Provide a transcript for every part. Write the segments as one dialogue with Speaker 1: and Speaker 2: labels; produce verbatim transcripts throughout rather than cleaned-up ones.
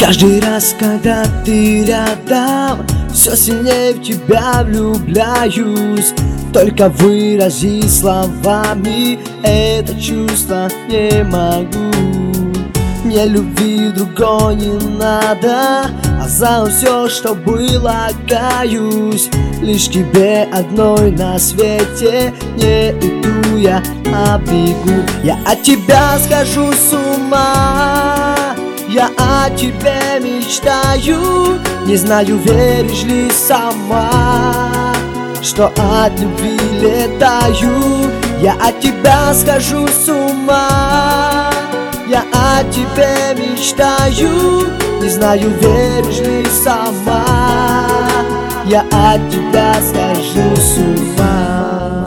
Speaker 1: Каждый раз, когда ты рядом, все сильнее в тебя влюбляюсь. Только выразить словами это чувство не могу. Мне любви другой не надо, а за все, что было, каюсь. Лишь тебе одной на свете не иду я, а бегу. Я от тебя схожу с ума, я о тебе мечтаю. Не знаю, веришь ли сама, что от любви летаю. Я от тебя схожу с ума, я о тебе мечтаю. Не знаю, веришь ли сама, я от тебя схожу с ума.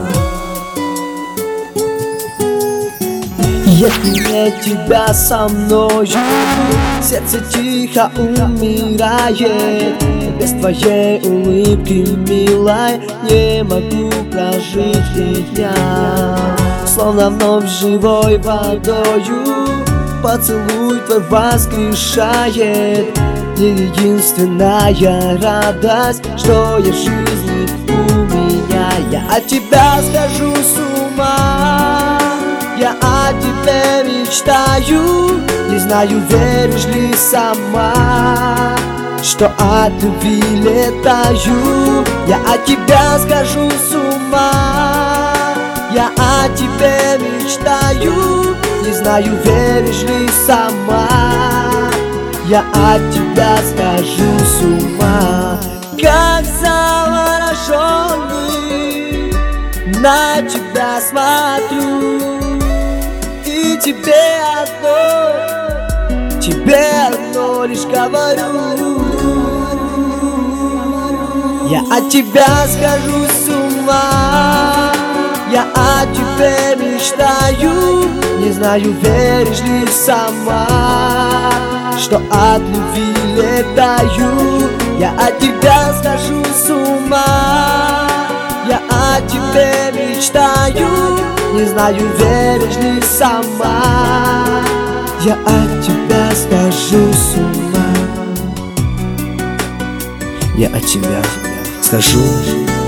Speaker 1: Если нет тебя со мною, сердце тихо умирает. Без твоей улыбки, милой, не могу прожить ни дня. Словно вновь живой водою поцелуй твой воскрешает. Единственная радость, что есть в жизни у меня. Я от тебя схожу с ума, я о тебе мечтаю. Не знаю, веришь ли сама, что от любви летаю. Я от тебя схожу с ума, я о тебе мечтаю. Не знаю, веришь ли сама, я от тебя схожу с ума. Как завороженный на тебя смотрю, и тебе одно, тебе одно лишь говорю. Я от тебя схожу с ума, я о тебе мечтаю. Не знаю, веришь ли сама, что от любви летаю. Я от тебя схожу с ума, я о тебе мечтаю. Не знаю, веришь ли сама, я от тебя схожу с ума. Я от тебя схожу